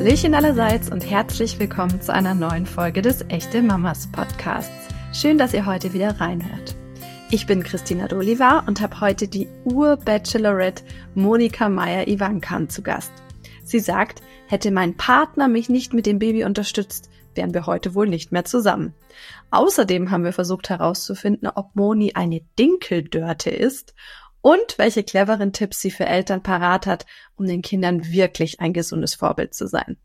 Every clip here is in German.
Hallöchen allerseits und herzlich willkommen zu einer neuen Folge des Echte Mamas Podcasts. Schön, dass ihr heute wieder reinhört. Ich bin Christina D'Oliva und habe heute die Ur-Bachelorette Monika Meyer-Ivankan zu Gast. Sie sagt, hätte mein Partner mich nicht mit dem Baby unterstützt, wären wir heute wohl nicht mehr zusammen. Außerdem haben wir versucht herauszufinden, ob Moni eine Dinkeldörte ist und welche cleveren Tipps sie für Eltern parat hat, um den Kindern wirklich ein gesundes Vorbild zu sein.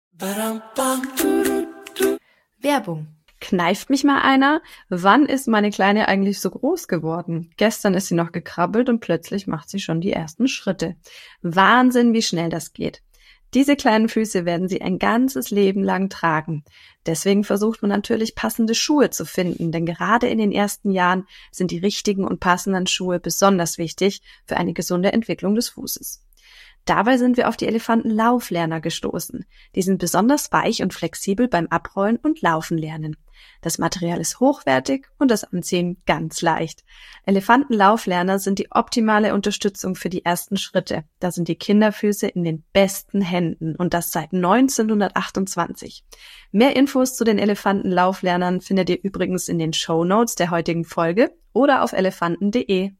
Werbung. Kneift mich mal einer? Wann ist meine Kleine eigentlich so groß geworden? Gestern ist sie noch gekrabbelt und plötzlich macht sie schon die ersten Schritte. Wahnsinn, wie schnell das geht. Diese kleinen Füße werden sie ein ganzes Leben lang tragen. Deswegen versucht man natürlich passende Schuhe zu finden, denn gerade in den ersten Jahren sind die richtigen und passenden Schuhe besonders wichtig für eine gesunde Entwicklung des Fußes. Dabei sind wir auf die Elefantenlauflerner gestoßen. Die sind besonders weich und flexibel beim Abrollen und Laufen lernen. Das Material ist hochwertig und das Anziehen ganz leicht. Elefantenlauflerner sind die optimale Unterstützung für die ersten Schritte. Da sind die Kinderfüße in den besten Händen und das seit 1928. Mehr Infos zu den Elefantenlauflernern findet ihr übrigens in den Shownotes der heutigen Folge oder auf elefanten.de.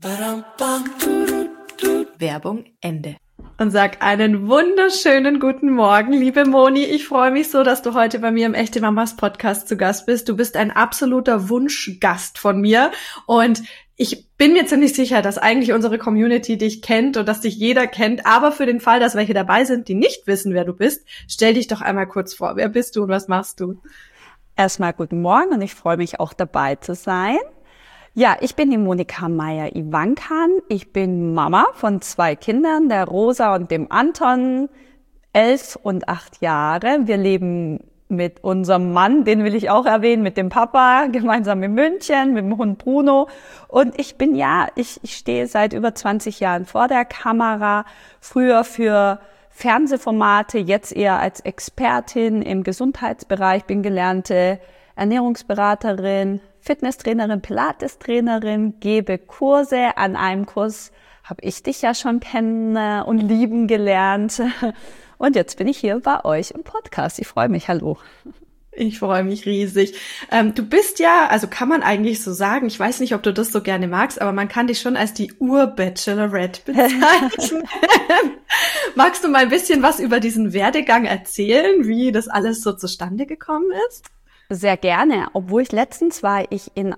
Werbung Ende. Und sag einen wunderschönen guten Morgen, liebe Moni. Ich freue mich so, dass du heute bei mir im Echte Mamas Podcast zu Gast bist. Du bist ein absoluter Wunschgast von mir und ich bin mir ziemlich sicher, dass eigentlich unsere Community dich kennt und dass dich jeder kennt. Aber für den Fall, dass welche dabei sind, die nicht wissen, wer du bist, stell dich doch einmal kurz vor. Wer bist du und was machst du? Erstmal guten Morgen und ich freue mich auch dabei zu sein. Ja, ich bin die Monika Meyer-Ivankan. Ich bin Mama von 2 Kindern, der Rosa und dem Anton, 11 und 8 Jahre. Wir leben mit unserem Mann, den will ich auch erwähnen, mit dem Papa, gemeinsam in München, mit dem Hund Bruno. Und ich stehe seit über 20 Jahren vor der Kamera, früher für Fernsehformate, jetzt eher als Expertin im Gesundheitsbereich, bin gelernte Ernährungsberaterin, Fitnesstrainerin, Pilates-Trainerin, gebe Kurse. An einem Kurs habe ich dich ja schon kennen und lieben gelernt. Und jetzt bin ich hier bei euch im Podcast. Ich freue mich. Hallo. Ich freue mich riesig. Du bist ja, also kann man eigentlich so sagen, ich weiß nicht, ob du das so gerne magst, aber man kann dich schon als die Ur-Bachelorette bezeichnen. Magst du mal ein bisschen was über diesen Werdegang erzählen, wie das alles so zustande gekommen ist? Sehr gerne, obwohl letztens war ich bei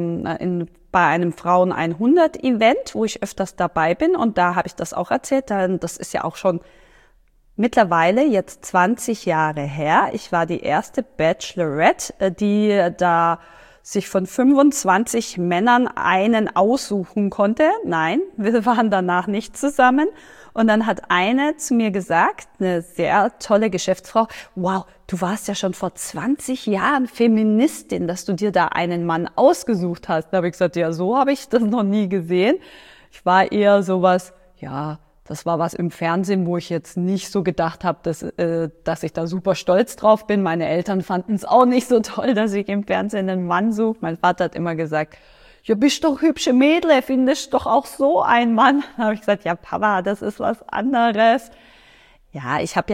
einem Frauen 100 Event, wo ich öfters dabei bin und da habe ich das auch erzählt. Das ist ja auch schon mittlerweile jetzt 20 Jahre her. Ich war die erste Bachelorette, die da sich von 25 Männern einen aussuchen konnte. Nein, wir waren danach nicht zusammen. Und dann hat eine zu mir gesagt, eine sehr tolle Geschäftsfrau, wow, du warst ja schon vor 20 Jahren Feministin, dass du dir da einen Mann ausgesucht hast. Da habe ich gesagt, ja, so habe ich das noch nie gesehen. Ich war eher sowas, ja, das war was im Fernsehen, wo ich jetzt nicht so gedacht habe, dass ich da super stolz drauf bin. Meine Eltern fanden es auch nicht so toll, dass ich im Fernsehen einen Mann suche. Mein Vater hat immer gesagt, ja, bist doch hübsche Mädel, findest doch auch so einen Mann. Da habe ich gesagt, ja, Papa, das ist was anderes. Ja, ich habe ja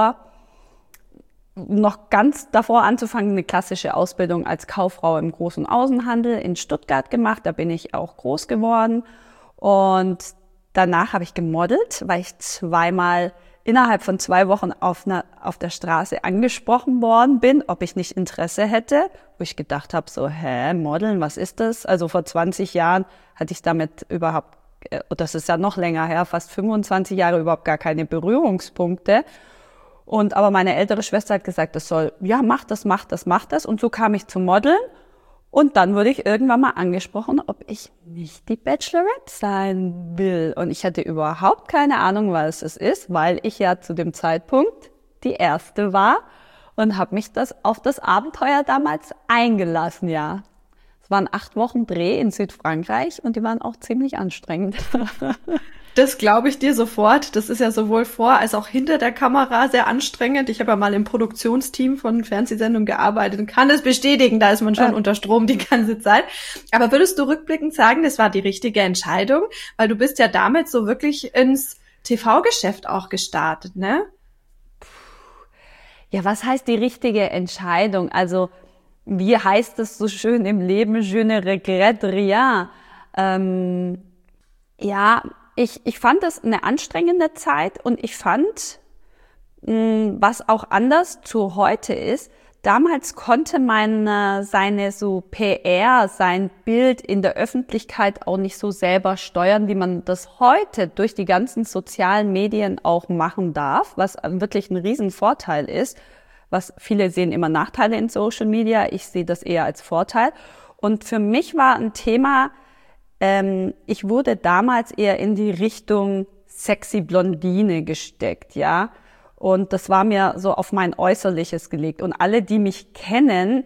ganz davor anzufangen, eine klassische Ausbildung als Kauffrau im Groß- und Außenhandel in Stuttgart gemacht. Da bin ich auch groß geworden. Und danach habe ich gemodelt, weil ich zweimal innerhalb von 2 Wochen auf der Straße angesprochen worden bin, ob ich nicht Interesse hätte, wo ich gedacht habe, so, Modeln, was ist das? Also vor 20 Jahren hatte ich damit überhaupt, das ist ja noch länger her, fast 25 Jahre überhaupt gar keine Berührungspunkte. Aber meine ältere Schwester hat gesagt, mach das. Und so kam ich zum Modeln. Und dann wurde ich irgendwann mal angesprochen, ob ich nicht die Bachelorette sein will. Und ich hatte überhaupt keine Ahnung, was es ist, weil ich ja zu dem Zeitpunkt die Erste war und habe mich auf das Abenteuer damals eingelassen, ja. Es waren 8 Wochen Dreh in Südfrankreich und die waren auch ziemlich anstrengend. Das glaube ich dir sofort. Das ist ja sowohl vor als auch hinter der Kamera sehr anstrengend. Ich habe ja mal im Produktionsteam von Fernsehsendungen gearbeitet und kann es bestätigen, da ist man schon unter Strom die ganze Zeit. Aber würdest du rückblickend sagen, das war die richtige Entscheidung? Weil du bist ja damit so wirklich ins TV-Geschäft auch gestartet, ne? Ja, was heißt die richtige Entscheidung? Also, wie heißt es so schön im Leben? Je ne regrette rien. Ja, ich fand das eine anstrengende Zeit und ich fand, was auch anders zu heute ist, damals konnte man seine so PR, sein Bild in der Öffentlichkeit auch nicht so selber steuern, wie man das heute durch die ganzen sozialen Medien auch machen darf, was wirklich ein Riesenvorteil ist. Was viele sehen immer Nachteile in Social Media, ich sehe das eher als Vorteil. Und für mich war ein Thema, ich wurde damals eher in die Richtung sexy Blondine gesteckt, ja. Und das war mir so auf mein Äußerliches gelegt. Und alle, die mich kennen,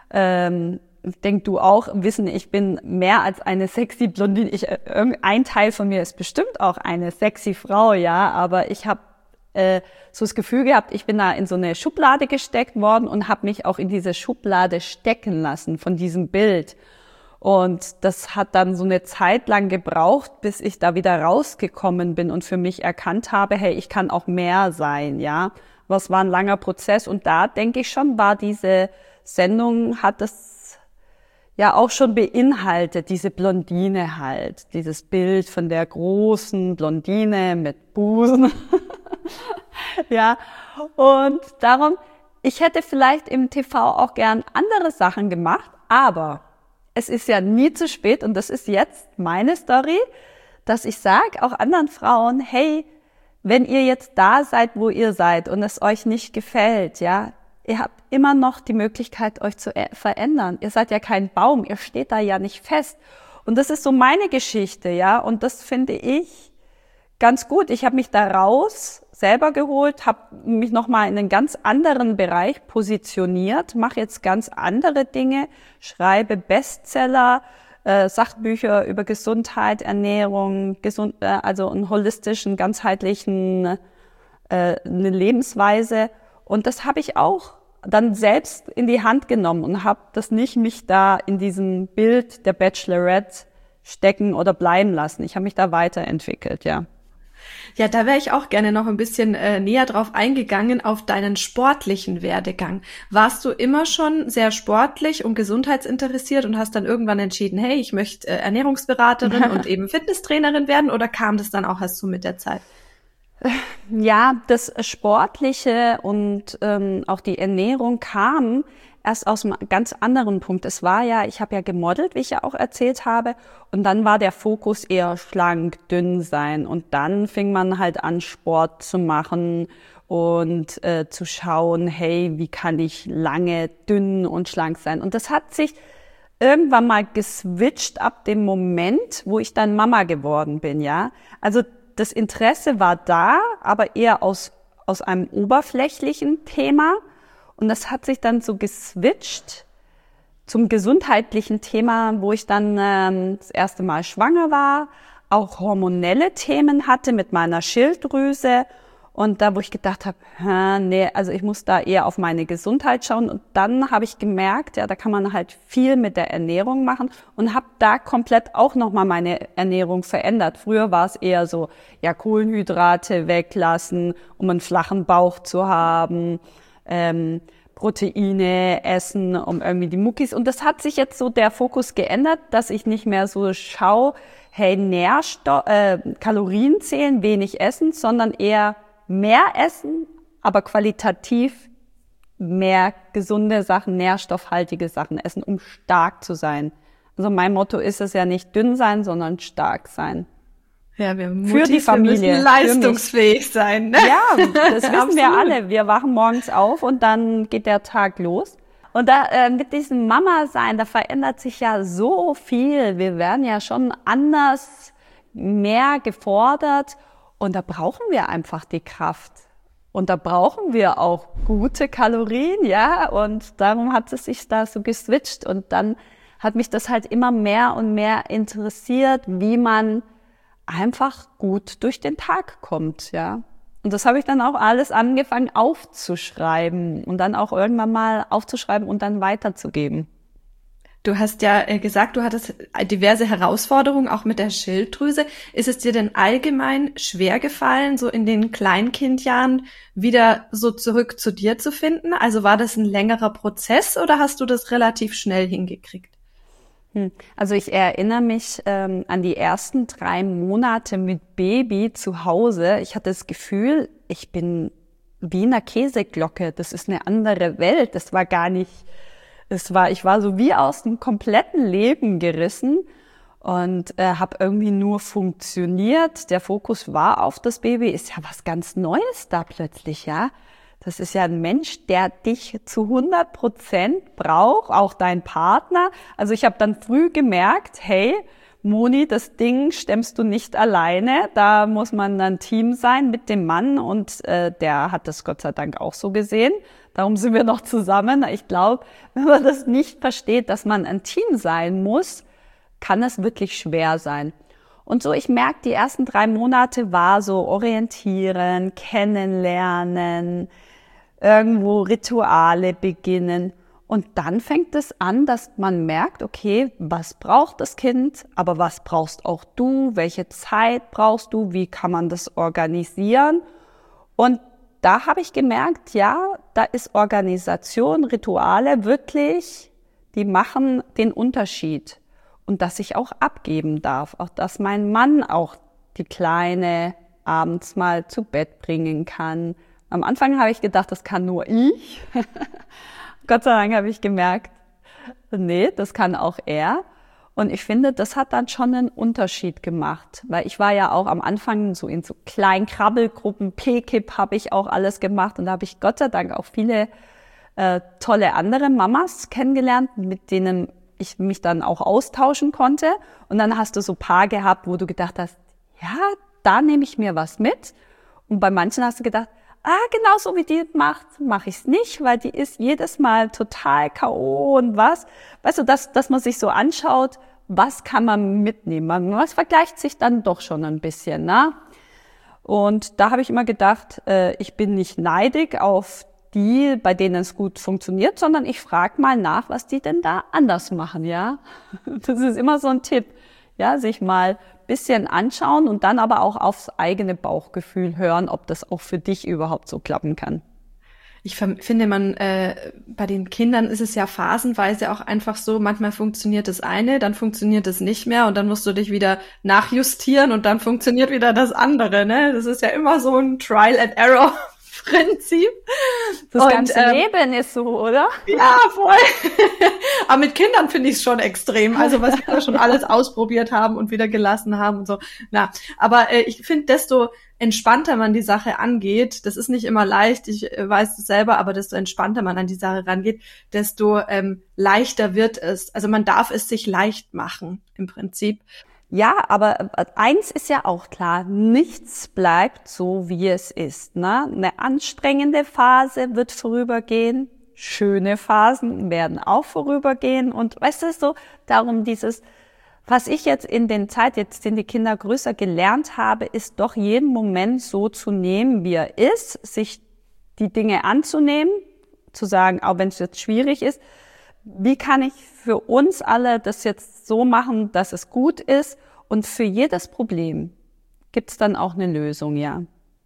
denk du auch, wissen, ich bin mehr als eine sexy Blondine. Ein Teil von mir ist bestimmt auch eine sexy Frau, ja. Aber ich habe so das Gefühl gehabt, ich bin da in so eine Schublade gesteckt worden und habe mich auch in diese Schublade stecken lassen von diesem Bild. Und das hat dann so eine Zeit lang gebraucht, bis ich da wieder rausgekommen bin und für mich erkannt habe, hey, ich kann auch mehr sein, ja. Was war ein langer Prozess und da denke ich schon, war diese Sendung, hat das ja auch schon beinhaltet, diese Blondine halt, dieses Bild von der großen Blondine mit Busen. Ja, und darum, ich hätte vielleicht im TV auch gern andere Sachen gemacht, aber es ist ja nie zu spät und das ist jetzt meine Story, dass ich sage auch anderen Frauen, hey, wenn ihr jetzt da seid, wo ihr seid und es euch nicht gefällt, ja, ihr habt immer noch die Möglichkeit, euch zu verändern. Ihr seid ja kein Baum, ihr steht da ja nicht fest. Und das ist so meine Geschichte, ja, und das finde ich ganz gut. Ich habe mich da raus selber geholt, habe mich nochmal in einen ganz anderen Bereich positioniert, mache jetzt ganz andere Dinge, schreibe Bestseller, Sachbücher über Gesundheit, Ernährung, also einen holistischen, ganzheitlichen eine Lebensweise. Und das habe ich auch dann selbst in die Hand genommen und habe das nicht mich da in diesem Bild der Bachelorette stecken oder bleiben lassen. Ich habe mich da weiterentwickelt, ja. Ja, da wäre ich auch gerne noch ein bisschen näher drauf eingegangen, auf deinen sportlichen Werdegang. Warst du immer schon sehr sportlich und gesundheitsinteressiert und hast dann irgendwann entschieden, hey, ich möchte Ernährungsberaterin und eben Fitnesstrainerin werden, oder kam das dann auch erst so mit der Zeit? Ja, das Sportliche und auch die Ernährung kam erst aus einem ganz anderen Punkt. Es war ja, ich habe ja gemodelt, wie ich ja auch erzählt habe, und dann war der Fokus eher schlank, dünn sein. Und dann fing man halt an, Sport zu machen und zu schauen, hey, wie kann ich lange dünn und schlank sein? Und das hat sich irgendwann mal geswitcht ab dem Moment, wo ich dann Mama geworden bin, ja. Also das Interesse war da, aber eher aus einem oberflächlichen Thema. Und das hat sich dann so geswitcht zum gesundheitlichen Thema, wo ich dann das erste Mal schwanger war, auch hormonelle Themen hatte mit meiner Schilddrüse. Und da, wo ich gedacht habe, nee, also ich muss da eher auf meine Gesundheit schauen. Und dann habe ich gemerkt, ja, da kann man halt viel mit der Ernährung machen und habe da komplett auch nochmal meine Ernährung verändert. Früher war es eher so, ja, Kohlenhydrate weglassen, um einen flachen Bauch zu haben, Proteine essen, um irgendwie die Muckis. Und das hat sich jetzt so der Fokus geändert, dass ich nicht mehr so schaue, hey, Kalorien zählen, wenig essen, sondern eher mehr essen, aber qualitativ mehr gesunde Sachen, nährstoffhaltige Sachen essen, um stark zu sein. Also mein Motto ist es ja nicht dünn sein, sondern stark sein. Ja, für die Familie. Wir müssen leistungsfähig sein. Ne? Ja, das wissen wir alle. Wir wachen morgens auf und dann geht der Tag los. Und da mit diesem Mama-Sein, da verändert sich ja so viel. Wir werden ja schon anders, mehr gefordert. Und da brauchen wir einfach die Kraft. Und da brauchen wir auch gute Kalorien, ja. Und darum hat es sich da so geswitcht. Und dann hat mich das halt immer mehr und mehr interessiert, wie man einfach gut durch den Tag kommt, ja. Und das habe ich dann auch alles angefangen aufzuschreiben und dann auch irgendwann mal aufzuschreiben und dann weiterzugeben. Du hast ja gesagt, du hattest diverse Herausforderungen, auch mit der Schilddrüse. Ist es dir denn allgemein schwer gefallen, so in den Kleinkindjahren wieder so zurück zu dir zu finden? Also war das ein längerer Prozess oder hast du das relativ schnell hingekriegt? Also ich erinnere mich an die ersten 3 Monate mit Baby zu Hause. Ich hatte das Gefühl, ich bin wie in einer Käseglocke. Das ist eine andere Welt. Das war gar nicht... ich war so wie aus dem kompletten Leben gerissen und habe irgendwie nur funktioniert. Der Fokus war auf das Baby. Ist ja was ganz Neues da plötzlich, ja. Das ist ja ein Mensch, der dich zu 100% braucht, auch dein Partner. Also ich habe dann früh gemerkt, hey, Moni, das Ding stemmst du nicht alleine. Da muss man ein Team sein mit dem Mann und der hat das Gott sei Dank auch so gesehen. Darum sind wir noch zusammen. Ich glaube, wenn man das nicht versteht, dass man ein Team sein muss, kann es wirklich schwer sein. Und so, ich merke, die ersten 3 Monate war so orientieren, kennenlernen, irgendwo Rituale beginnen. Und dann fängt es an, dass man merkt, okay, was braucht das Kind, aber was brauchst auch du, welche Zeit brauchst du, wie kann man das organisieren? Und da habe ich gemerkt, ja, da ist Organisation, Rituale wirklich, die machen den Unterschied. Und dass ich auch abgeben darf, auch dass mein Mann auch die Kleine abends mal zu Bett bringen kann. Am Anfang habe ich gedacht, das kann nur ich. Gott sei Dank habe ich gemerkt, nee, das kann auch er. Und ich finde, das hat dann schon einen Unterschied gemacht, weil ich war ja auch am Anfang so in so kleinen Krabbelgruppen, PKIP habe ich auch alles gemacht und da habe ich Gott sei Dank auch viele tolle andere Mamas kennengelernt, mit denen ich mich dann auch austauschen konnte. Und dann hast du so Paar gehabt, wo du gedacht hast, ja, da nehme ich mir was mit. Und bei manchen hast du gedacht, genau so wie die macht, mache ich es nicht, weil die ist jedes Mal total K.O. und was. Weißt du, dass man sich so anschaut, was kann man mitnehmen? Was vergleicht sich dann doch schon ein bisschen, ne? Und da habe ich immer gedacht, ich bin nicht neidig auf die, bei denen es gut funktioniert, sondern ich frage mal nach, was die denn da anders machen, ja? Das ist immer so ein Tipp, ja, sich mal bisschen anschauen und dann aber auch aufs eigene Bauchgefühl hören, ob das auch für dich überhaupt so klappen kann. Ich finde, bei den Kindern ist es ja phasenweise auch einfach so, manchmal funktioniert das eine, dann funktioniert es nicht mehr und dann musst du dich wieder nachjustieren und dann funktioniert wieder das andere, ne? Das ist ja immer so ein Trial and Error Prinzip. Das ganze Leben ist so, oder? Ja, voll. Aber mit Kindern finde ich es schon extrem. Also was wir schon alles ausprobiert haben und wieder gelassen haben und so. Aber ich finde, desto entspannter man die Sache angeht, das ist nicht immer leicht, ich weiß es selber, aber desto entspannter man an die Sache rangeht, desto leichter wird es. Also man darf es sich leicht machen, im Prinzip. Ja, aber eins ist ja auch klar, nichts bleibt so, wie es ist, ne? Eine anstrengende Phase wird vorübergehen, schöne Phasen werden auch vorübergehen und weißt du, so darum was ich jetzt in den Zeit, jetzt sind die Kinder größer, gelernt habe, ist doch jeden Moment so zu nehmen, wie er ist, sich die Dinge anzunehmen, zu sagen, auch wenn es jetzt schwierig ist, wie kann ich für uns alle das jetzt so machen, dass es gut ist? Und für jedes Problem gibt es dann auch eine Lösung, ja.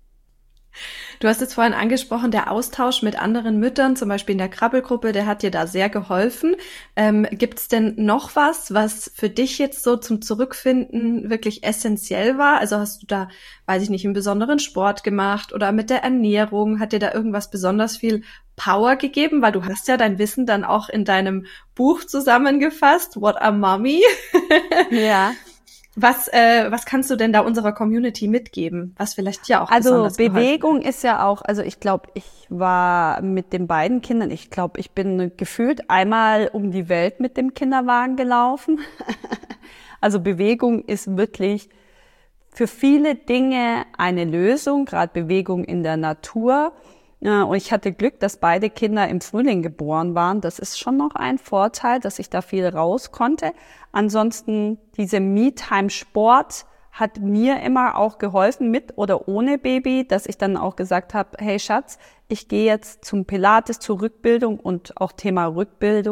Du hast jetzt vorhin angesprochen, der Austausch mit anderen Müttern, zum Beispiel in der Krabbelgruppe, der hat dir da sehr geholfen. Gibt es denn noch was für dich jetzt so zum Zurückfinden wirklich essentiell war? Also hast du da, weiß ich nicht, einen besonderen Sport gemacht oder mit der Ernährung? Hat dir da irgendwas besonders viel Power gegeben? Weil du hast ja dein Wissen dann auch in deinem Buch zusammengefasst, What a Mommy. Ja. Was kannst du denn da unserer Community mitgeben, was vielleicht ja auch besonders Bewegung ist ja auch, also ich glaube, ich war mit den beiden Kindern, ich glaube, ich bin gefühlt einmal um die Welt mit dem Kinderwagen gelaufen. Also Bewegung ist wirklich für viele Dinge eine Lösung, gerade Bewegung in der Natur. Ja, und ich hatte Glück, dass beide Kinder im Frühling geboren waren. Das ist schon noch ein Vorteil, dass ich da viel raus konnte. Ansonsten diese Me-Time-Sport hat mir immer auch geholfen, mit oder ohne Baby, dass ich dann auch gesagt habe, hey Schatz, ich gehe jetzt zum Pilates, zur Rückbildung und auch Thema Rückbildung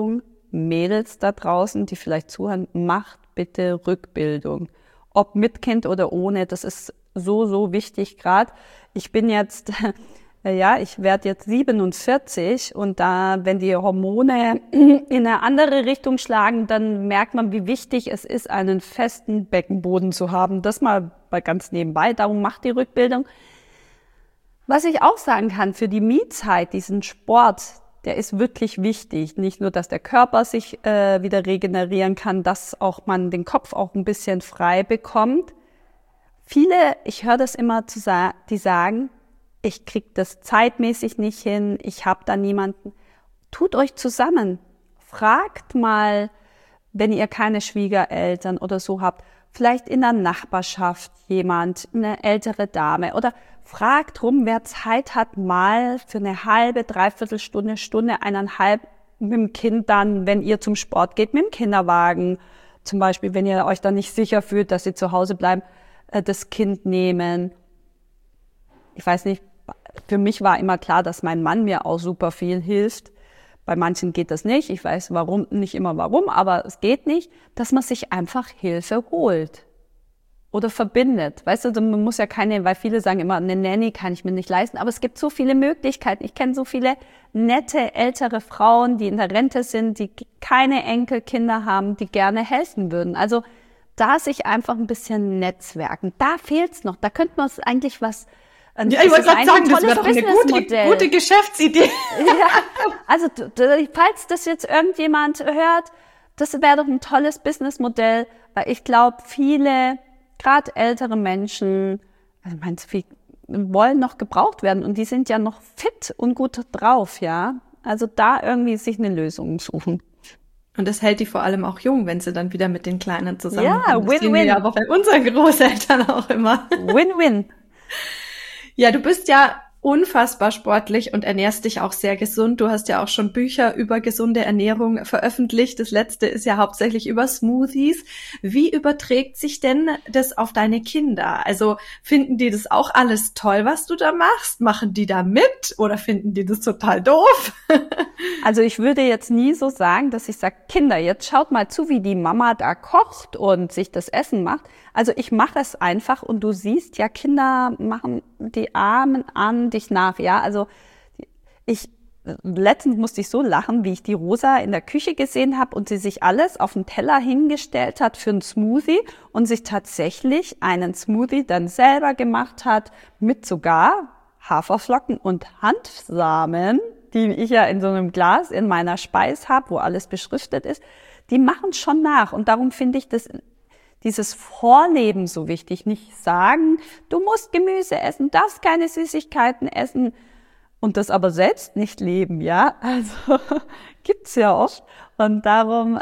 Mädels da draußen, die vielleicht zuhören, macht bitte Rückbildung. Ob mit Kind oder ohne, das ist so wichtig gerade. Ich bin jetzt, ich werde jetzt 47 und da, wenn die Hormone in eine andere Richtung schlagen, dann merkt man, wie wichtig es ist, einen festen Beckenboden zu haben. Das mal ganz nebenbei, darum macht die Rückbildung. Was ich auch sagen kann, für die Me-Zeit, diesen Sport, der ist wirklich wichtig. Nicht nur, dass der Körper sich wieder regenerieren kann, dass auch man den Kopf auch ein bisschen frei bekommt. Viele, ich höre das immer, die sagen, ich kriege das zeitmäßig nicht hin, ich habe da niemanden. Tut euch zusammen. Fragt mal, wenn ihr keine Schwiegereltern oder so habt, vielleicht in der Nachbarschaft jemand, eine ältere Dame oder fragt rum, wer Zeit hat, mal für eine halbe, dreiviertel Stunde, Stunde, 1,5 mit dem Kind dann, wenn ihr zum Sport geht, mit dem Kinderwagen, zum Beispiel, wenn ihr euch dann nicht sicher fühlt, dass sie zu Hause bleiben, das Kind nehmen. Ich weiß nicht, für mich war immer klar, dass mein Mann mir auch super viel hilft. Bei manchen geht das nicht. Ich weiß nicht immer warum, aber es geht nicht, dass man sich einfach Hilfe holt oder verbindet. Weißt du, man muss ja keine, weil viele sagen immer, eine Nanny kann ich mir nicht leisten, aber es gibt so viele Möglichkeiten. Ich kenne so viele nette, ältere Frauen, die in der Rente sind, die keine Enkelkinder haben, die gerne helfen würden. Also da sich einfach ein bisschen netzwerken. Da fehlt's noch. Da könnte man eigentlich was. Ja, ich wollte gerade sagen, das wäre doch eine gute Geschäftsidee. Ja, also falls das jetzt irgendjemand hört, das wäre doch ein tolles Businessmodell, weil ich glaube, viele, gerade ältere Menschen, wollen noch gebraucht werden und die sind ja noch fit und gut drauf, ja. Also da irgendwie sich eine Lösung suchen. Und das hält die vor allem auch jung, wenn sie dann wieder mit den Kleinen zusammen. Ja, Win-Win. Ja, aber bei unseren Großeltern auch immer. Win-Win. Ja, du bist ja unfassbar sportlich und ernährst dich auch sehr gesund. Du hast ja auch schon Bücher über gesunde Ernährung veröffentlicht. Das letzte ist ja hauptsächlich über Smoothies. Wie überträgt sich denn das auf deine Kinder? Also finden die das auch alles toll, was du da machst? Machen die da mit oder finden die das total doof? Also ich würde jetzt nie so sagen, dass ich sage, Kinder, jetzt schaut mal zu, wie die Mama da kocht und sich das Essen macht. Also ich mache es einfach und du siehst ja, Kinder machen die Armen an dich nach, ja. Also letztens musste ich so lachen, wie ich die Rosa in der Küche gesehen habe und sie sich alles auf den Teller hingestellt hat für einen Smoothie und sich tatsächlich einen Smoothie dann selber gemacht hat mit sogar Haferflocken und Hanfsamen, die ich ja in so einem Glas in meiner Speis habe, wo alles beschriftet ist. Die machen schon nach und darum finde ich dieses Vorleben so wichtig. Nicht sagen, du musst Gemüse essen, darfst keine Süßigkeiten essen und das aber selbst nicht leben, ja. Also gibt's ja oft. Und darum,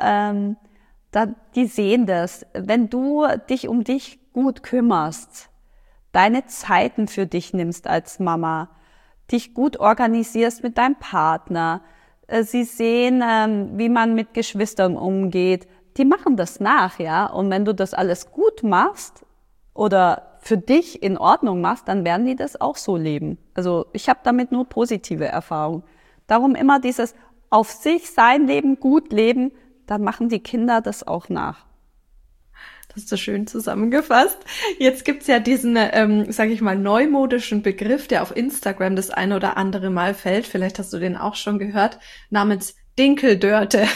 die sehen das. Wenn du dich um dich gut kümmerst, deine Zeiten für dich nimmst als Mama, dich gut organisierst mit deinem Partner, sie sehen, wie man mit Geschwistern umgeht, die machen das nach, ja. Und wenn du das alles gut machst oder für dich in Ordnung machst, dann werden die das auch so leben. Also ich habe damit nur positive Erfahrungen. Darum immer dieses auf sich sein Leben, gut leben, dann machen die Kinder das auch nach. Das hast du schön zusammengefasst. Jetzt gibt's ja diesen, sage ich mal, neumodischen Begriff, der auf Instagram das eine oder andere Mal fällt. Vielleicht hast du den auch schon gehört, namens Dinkeldörte.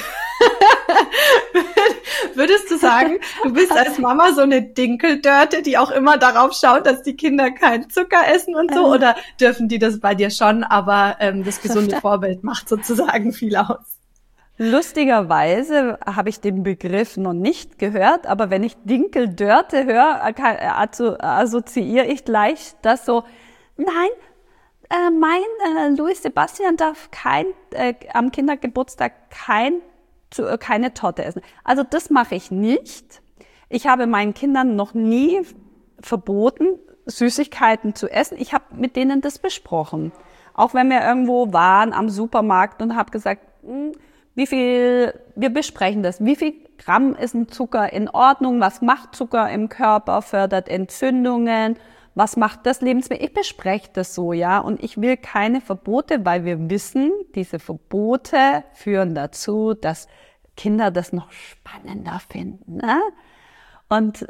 Würdest du sagen, du bist als Mama so eine Dinkeldörte, die auch immer darauf schaut, dass die Kinder keinen Zucker essen und so? Oder dürfen die das bei dir schon, aber das gesunde Vorbild macht sozusagen viel aus? Lustigerweise habe ich den Begriff noch nicht gehört, aber wenn ich Dinkeldörte höre, assoziiere ich gleich das so, nein, mein Louis Sebastian darf am Kindergeburtstag keine Torte essen. Also das mache ich nicht. Ich habe meinen Kindern noch nie verboten, Süßigkeiten zu essen. Ich habe mit denen das besprochen. Auch wenn wir irgendwo waren am Supermarkt und habe gesagt, wir besprechen das. Wie viel Gramm ist ein Zucker in Ordnung? Was macht Zucker im Körper? Fördert Entzündungen? Was macht das Lebensmittel? Ich bespreche das so, ja. Und ich will keine Verbote, weil wir wissen, diese Verbote führen dazu, dass Kinder das noch spannender finden. Ne? Und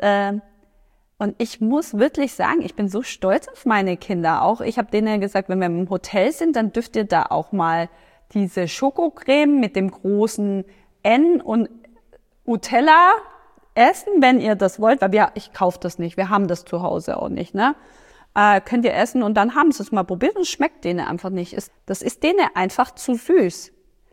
ich muss wirklich sagen, ich bin so stolz auf meine Kinder. Auch ich habe denen gesagt, wenn wir im Hotel sind, dann dürft ihr da auch mal diese Schokocreme mit dem großen N und Nutella essen, wenn ihr das wollt. Weil ich kaufe das nicht, wir haben das zu Hause auch nicht. Ne? Könnt ihr essen und dann haben sie es mal probiert und es schmeckt denen einfach nicht. Das ist denen einfach zu süß.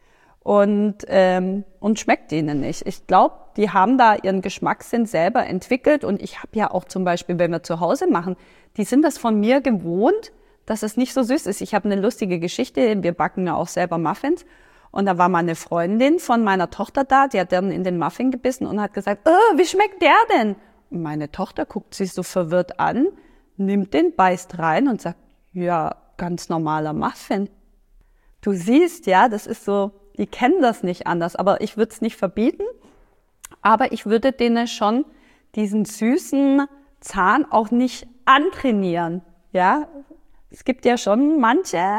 Und schmeckt denen nicht. Ich glaube, die haben da ihren Geschmackssinn selber entwickelt und ich habe ja auch zum Beispiel, wenn wir zu Hause machen, die sind das von mir gewohnt, dass es nicht so süß ist. Ich habe eine lustige Geschichte, wir backen ja auch selber Muffins und da war mal eine Freundin von meiner Tochter da, die hat dann in den Muffin gebissen und hat gesagt, wie schmeckt der denn? Und meine Tochter guckt sich so verwirrt an, nimmt den, beißt rein und sagt, ja, ganz normaler Muffin. Du siehst, ja, das ist so, die kennen das nicht anders, aber ich würde es nicht verbieten, aber ich würde denen schon diesen süßen Zahn auch nicht antrainieren, ja. Es gibt ja schon manche,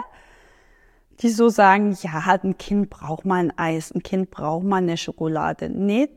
die so sagen, ja, ein Kind braucht mal ein Eis, ein Kind braucht mal eine Schokolade. Nee,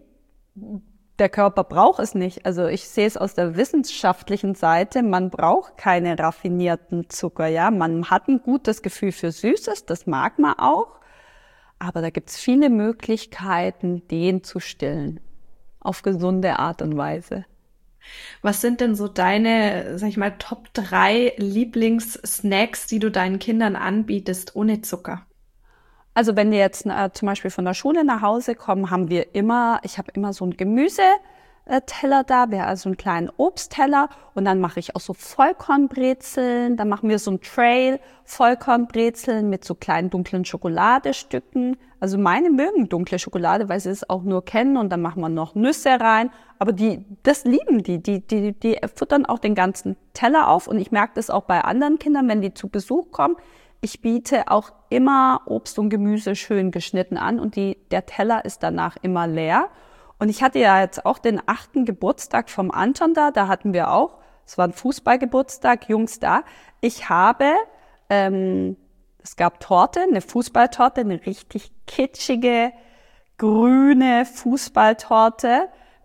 der Körper braucht es nicht. Also ich sehe es aus der wissenschaftlichen Seite, man braucht keine raffinierten Zucker, ja. Man hat ein gutes Gefühl für Süßes, das mag man auch. Aber da gibt's viele Möglichkeiten, den zu stillen. Auf gesunde Art und Weise. Was sind denn so deine, sag ich mal, Top 3 Lieblingssnacks, die du deinen Kindern anbietest, ohne Zucker? Also wenn wir jetzt zum Beispiel von der Schule nach Hause kommen, ich habe immer so ein Gemüseteller da, also einen kleinen Obstteller und dann mache ich auch so Vollkornbrezeln, dann machen wir so ein Trail Vollkornbrezeln mit so kleinen dunklen Schokoladestücken. Also meine mögen dunkle Schokolade, weil sie es auch nur kennen und dann machen wir noch Nüsse rein. Aber das lieben die futtern auch den ganzen Teller auf und ich merke das auch bei anderen Kindern, wenn die zu Besuch kommen. Ich biete auch immer Obst und Gemüse schön geschnitten an und der Teller ist danach immer leer. Und ich hatte ja jetzt auch den 8. Geburtstag vom Anton da hatten wir auch, es war ein Fußballgeburtstag, Jungs da. Es gab Torte, eine Fußballtorte, eine richtig kitschige, grüne Fußballtorte,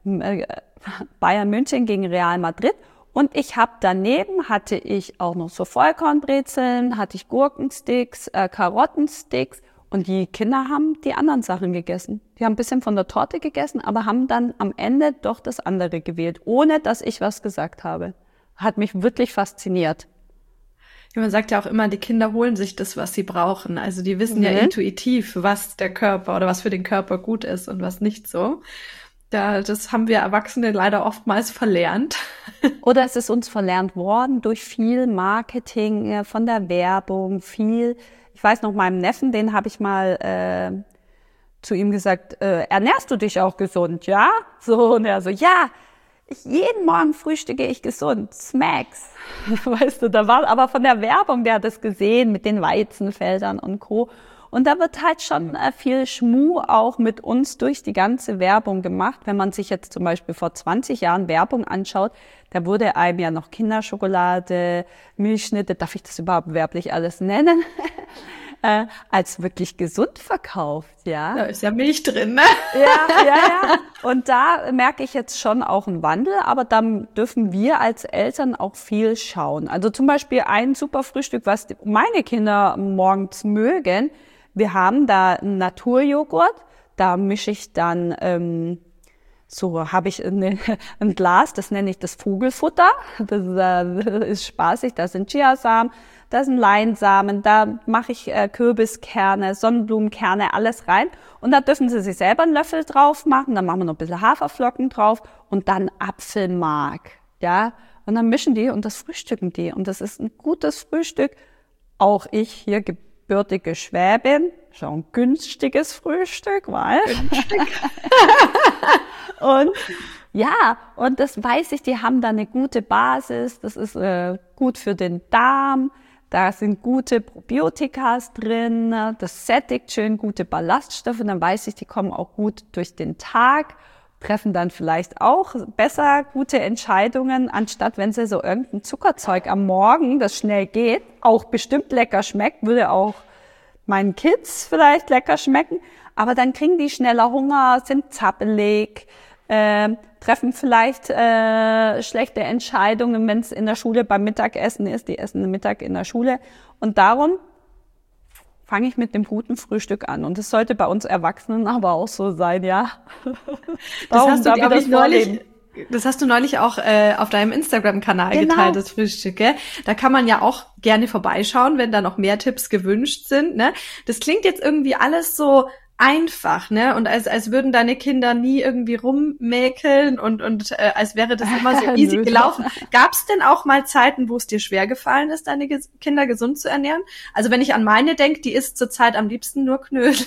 Bayern München gegen Real Madrid. Und hatte ich auch noch so Vollkornbrezeln, hatte ich Gurkensticks, Karottensticks und die Kinder haben die anderen Sachen gegessen. Die haben ein bisschen von der Torte gegessen, aber haben dann am Ende doch das andere gewählt, ohne dass ich was gesagt habe. Hat mich wirklich fasziniert. Ja, man sagt ja auch immer, die Kinder holen sich das, was sie brauchen. Also die wissen ja intuitiv, was der Körper oder was für den Körper gut ist und was nicht so. Das haben wir Erwachsene leider oftmals verlernt. Oder es ist uns verlernt worden durch viel Marketing, von der Werbung, ich weiß noch, meinem Neffen, den habe ich mal zu ihm gesagt, ernährst du dich auch gesund, ja? So, und er so, ja, jeden Morgen frühstücke ich gesund, Smacks. Weißt du, da war aber von der Werbung, der hat das gesehen mit den Weizenfeldern und Co. Und da wird halt schon viel Schmuh auch mit uns durch die ganze Werbung gemacht. Wenn man sich jetzt zum Beispiel vor 20 Jahren Werbung anschaut, da wurde einem ja noch Kinderschokolade, Milchschnitte, darf ich das überhaupt werblich alles nennen, als wirklich gesund verkauft, ja. Da ist ja Milch drin, ne? Ja. Und da merke ich jetzt schon auch einen Wandel, aber dann dürfen wir als Eltern auch viel schauen. Also zum Beispiel ein super Frühstück, was meine Kinder morgens mögen. Wir haben da einen Naturjoghurt, da mische ich dann, habe ich ein Glas, das nenne ich das Vogelfutter, das ist spaßig, da sind Chiasamen, da sind Leinsamen, da mache ich Kürbiskerne, Sonnenblumenkerne, alles rein und da dürfen sie sich selber einen Löffel drauf machen, dann machen wir noch ein bisschen Haferflocken drauf und dann Apfelmark, ja, und dann mischen die und das frühstücken die und das ist ein gutes Frühstück, auch ich hier gebürtige Schwäbin, schon ein günstiges Frühstück, weil. Günstig. Und ja, und das weiß ich, die haben da eine gute Basis, das ist gut für den Darm, da sind gute Probiotikas drin, das sättigt schön gute Ballaststoffe, dann weiß ich, die kommen auch gut durch den Tag, treffen dann vielleicht auch besser gute Entscheidungen, anstatt wenn sie so irgendein Zuckerzeug am Morgen, das schnell geht, auch bestimmt lecker schmeckt, würde auch meinen Kids vielleicht lecker schmecken, Aber dann kriegen die schneller Hunger, sind zappelig, treffen vielleicht schlechte Entscheidungen, wenn es in der Schule beim Mittagessen ist. Die essen Mittag in der Schule. Und darum fange ich mit dem guten Frühstück an. Und das sollte bei uns Erwachsenen aber auch so sein, ja. Das hast du, glaube ich, neulich... Das hast du neulich auch auf deinem Instagram-Kanal geteilt, das Frühstück, gell? Da kann man ja auch gerne vorbeischauen, wenn da noch mehr Tipps gewünscht sind, ne? Das klingt jetzt irgendwie alles so einfach, ne? Und als würden deine Kinder nie irgendwie rummäkeln und als wäre das immer so easy gelaufen. Gab es denn auch mal Zeiten, wo es dir schwer gefallen ist, deine Kinder gesund zu ernähren? Also wenn ich an meine denke, die isst zurzeit am liebsten nur Knödel.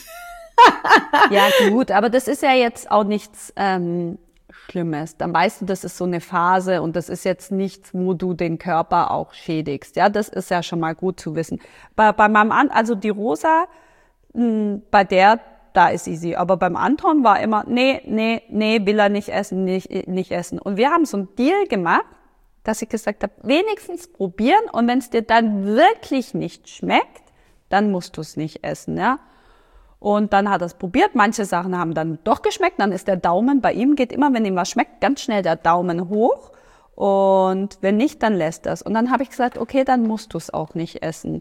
Ja gut, aber das ist ja jetzt auch nichts Schlimmes. Dann weißt du, das ist so eine Phase und das ist jetzt nichts, wo du den Körper auch schädigst. Ja, das ist ja schon mal gut zu wissen. Bei meinem also die Rosa, bei der, da ist easy. Aber beim Anton war immer, nee, will er nicht essen, nicht essen. Und wir haben so einen Deal gemacht, dass ich gesagt habe, wenigstens probieren und wenn es dir dann wirklich nicht schmeckt, dann musst du es nicht essen, ja. Und dann hat er es probiert. Manche Sachen haben dann doch geschmeckt. Dann ist der Daumen, bei ihm geht immer, wenn ihm was schmeckt, ganz schnell der Daumen hoch. Und wenn nicht, dann lässt er es. Und dann habe ich gesagt, okay, dann musst du es auch nicht essen.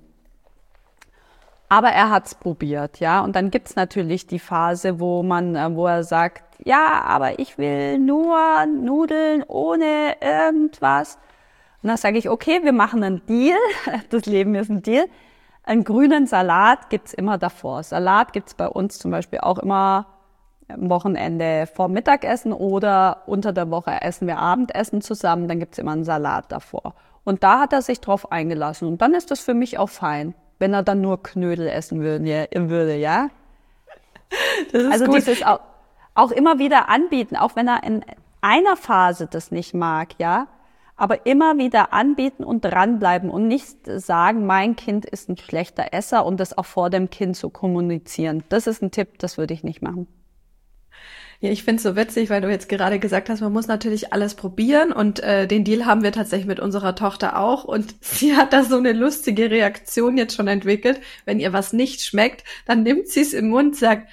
Aber er hat es probiert, ja. Und dann gibt's natürlich die Phase, wo er sagt, ja, aber ich will nur Nudeln ohne irgendwas. Und dann sage ich, okay, wir machen einen Deal. Das Leben ist ein Deal. Einen grünen Salat gibt's immer davor. Salat gibt's bei uns zum Beispiel auch immer am Wochenende vor Mittagessen oder unter der Woche essen wir Abendessen zusammen, dann gibt's immer einen Salat davor. Und da hat er sich drauf eingelassen. Und dann ist das für mich auch fein, wenn er dann nur Knödel essen würde, ja? Das ist also gut. Dieses auch immer wieder anbieten, auch wenn er in einer Phase das nicht mag, ja? Aber immer wieder anbieten und dranbleiben und nicht sagen, mein Kind ist ein schlechter Esser und das auch vor dem Kind zu kommunizieren. Das ist ein Tipp, das würde ich nicht machen. Ja, ich finde es so witzig, weil du jetzt gerade gesagt hast, man muss natürlich alles probieren und den Deal haben wir tatsächlich mit unserer Tochter auch und sie hat da so eine lustige Reaktion jetzt schon entwickelt. Wenn ihr was nicht schmeckt, dann nimmt sie es im Mund, sagt,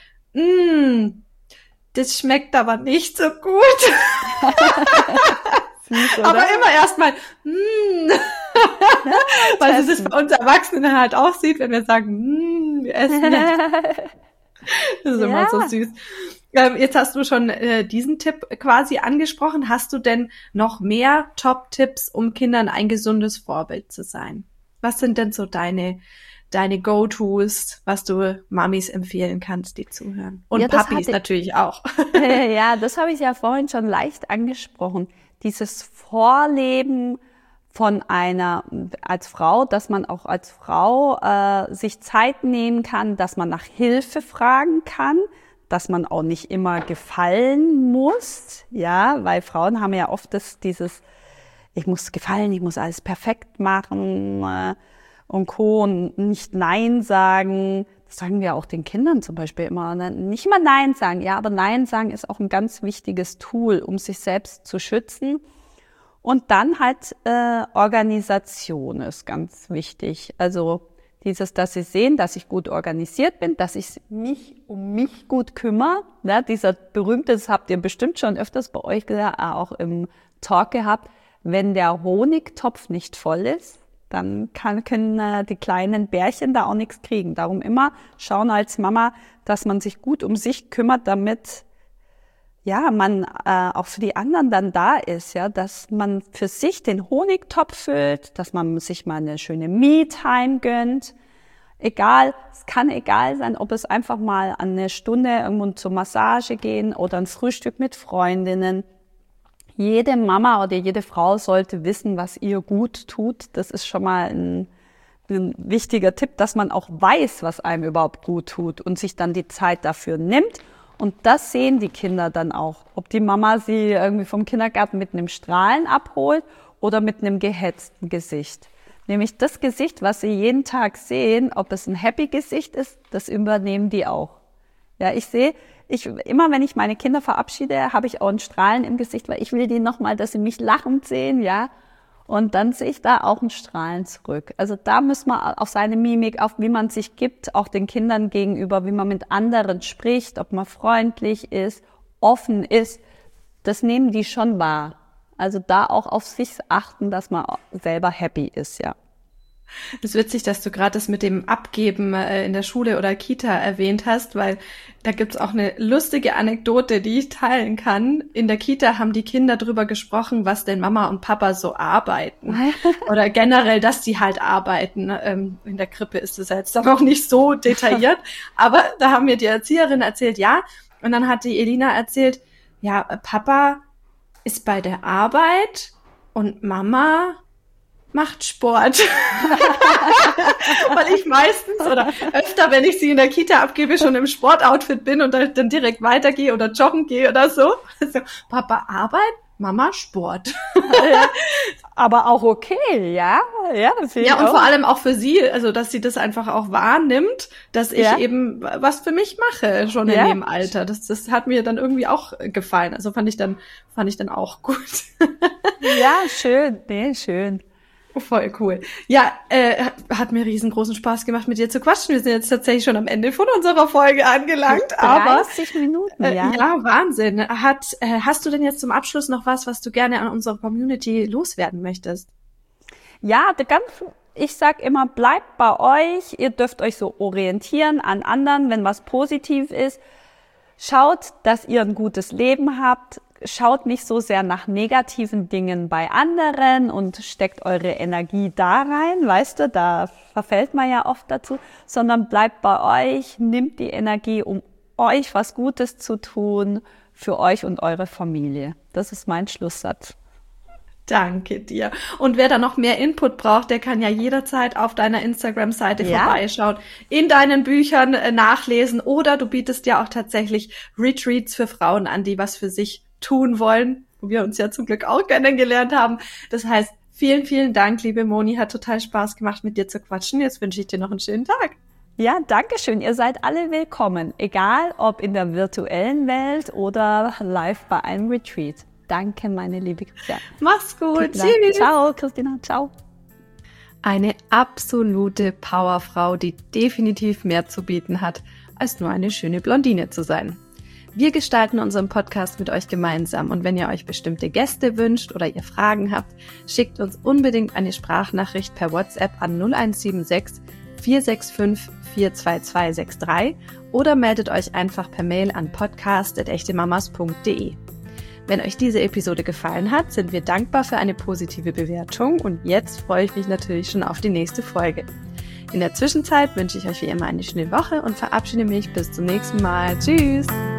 das schmeckt aber nicht so gut. Süß, aber immer erstmal, weil sie das bei uns Erwachsenen halt auch sieht, wenn wir sagen, wir essen nicht. Das ist immer so süß. Jetzt hast du schon diesen Tipp quasi angesprochen. Hast du denn noch mehr Top-Tipps, um Kindern ein gesundes Vorbild zu sein? Was sind denn so deine Go-Tos, was du Mamis empfehlen kannst, die zuhören? Und ja, Papis natürlich auch. Ja, das habe ich ja vorhin schon leicht angesprochen. Dieses Vorleben von einer als Frau, dass man auch als Frau sich Zeit nehmen kann, dass man nach Hilfe fragen kann, dass man auch nicht immer gefallen muss, ja, weil Frauen haben ja oft dieses, ich muss gefallen, ich muss alles perfekt machen und Co. und nicht Nein sagen. Das sagen wir auch den Kindern zum Beispiel immer. Nicht immer Nein sagen, ja, aber Nein sagen ist auch ein ganz wichtiges Tool, um sich selbst zu schützen. Und dann halt Organisation ist ganz wichtig. Also dass sie sehen, dass ich gut organisiert bin, dass ich mich um mich gut kümmere. Ja, dieser berühmte, das habt ihr bestimmt schon öfters bei euch auch im Talk gehabt, wenn der Honigtopf nicht voll ist, dann können die kleinen Bärchen da auch nichts kriegen. Darum immer schauen als Mama, dass man sich gut um sich kümmert, damit ja man auch für die anderen dann da ist, ja, dass man für sich den Honigtopf füllt, dass man sich mal eine schöne Me-Time gönnt. Es kann egal sein, ob es einfach mal eine Stunde irgendwo zur Massage gehen oder ein Frühstück mit Freundinnen. Jede Mama oder jede Frau sollte wissen, was ihr gut tut. Das ist schon mal ein wichtiger Tipp, dass man auch weiß, was einem überhaupt gut tut und sich dann die Zeit dafür nimmt. Und das sehen die Kinder dann auch, ob die Mama sie irgendwie vom Kindergarten mit einem Strahlen abholt oder mit einem gehetzten Gesicht. Nämlich das Gesicht, was sie jeden Tag sehen, ob es ein Happy-Gesicht ist, das übernehmen die auch. Ja, immer wenn ich meine Kinder verabschiede, habe ich auch ein Strahlen im Gesicht, weil ich will die nochmal, dass sie mich lachend sehen, ja. Und dann sehe ich da auch ein Strahlen zurück. Also da muss man auf seine Mimik, auf wie man sich gibt, auch den Kindern gegenüber, wie man mit anderen spricht, ob man freundlich ist, offen ist, das nehmen die schon wahr. Also da auch auf sich achten, dass man selber happy ist, ja. Es ist witzig, dass du gerade das mit dem Abgeben in der Schule oder Kita erwähnt hast, weil da gibt's auch eine lustige Anekdote, die ich teilen kann. In der Kita haben die Kinder drüber gesprochen, was denn Mama und Papa so arbeiten. Oder generell, dass die halt arbeiten. In der Krippe ist es jetzt dann auch nicht so detailliert. Aber da haben mir die Erzieherin erzählt, ja. Und dann hat die Elina erzählt, ja, Papa ist bei der Arbeit und Mama macht Sport. Weil ich meistens oder öfter, wenn ich sie in der Kita abgebe, schon im Sportoutfit bin und dann direkt weitergehe oder joggen gehe oder so. Also, Papa Arbeit, Mama Sport. Aber auch okay, ja. Ja, das ja, und vor allem auch für sie, also dass sie das einfach auch wahrnimmt, dass ich eben was für mich mache, schon in dem Alter. Das hat mir dann irgendwie auch gefallen. Also fand ich dann auch gut. Ja, schön. Nee, schön. Voll cool. Ja, hat mir riesengroßen Spaß gemacht, mit dir zu quatschen. Wir sind jetzt tatsächlich schon am Ende von unserer Folge angelangt. 30 Minuten, ja. Ja, Wahnsinn. Hast du denn jetzt zum Abschluss noch was du gerne an unsere Community loswerden möchtest? Ja, ich sag immer, bleibt bei euch. Ihr dürft euch so orientieren an anderen, wenn was positiv ist. Schaut, dass ihr ein gutes Leben habt. Schaut nicht so sehr nach negativen Dingen bei anderen und steckt eure Energie da rein, weißt du, da verfällt man ja oft dazu, sondern bleibt bei euch, nimmt die Energie, um euch was Gutes zu tun, für euch und eure Familie. Das ist mein Schlusssatz. Danke dir. Und wer da noch mehr Input braucht, der kann ja jederzeit auf deiner Instagram-Seite vorbeischauen, in deinen Büchern nachlesen oder du bietest ja auch tatsächlich Retreats für Frauen an, die was für sich tun wollen, wo wir uns ja zum Glück auch kennengelernt haben. Das heißt, vielen, vielen Dank, liebe Moni. Hat total Spaß gemacht, mit dir zu quatschen. Jetzt wünsche ich dir noch einen schönen Tag. Ja, danke schön. Ihr seid alle willkommen, egal ob in der virtuellen Welt oder live bei einem Retreat. Danke, meine liebe Christina. Mach's gut. Tschüss. Ciao, Christina. Ciao. Eine absolute Powerfrau, die definitiv mehr zu bieten hat, als nur eine schöne Blondine zu sein. Wir gestalten unseren Podcast mit euch gemeinsam und wenn ihr euch bestimmte Gäste wünscht oder ihr Fragen habt, schickt uns unbedingt eine Sprachnachricht per WhatsApp an 0176 465 42263 oder meldet euch einfach per Mail an podcast@echtemamas.de. Wenn euch diese Episode gefallen hat, sind wir dankbar für eine positive Bewertung und jetzt freue ich mich natürlich schon auf die nächste Folge. In der Zwischenzeit wünsche ich euch wie immer eine schöne Woche und verabschiede mich bis zum nächsten Mal. Tschüss!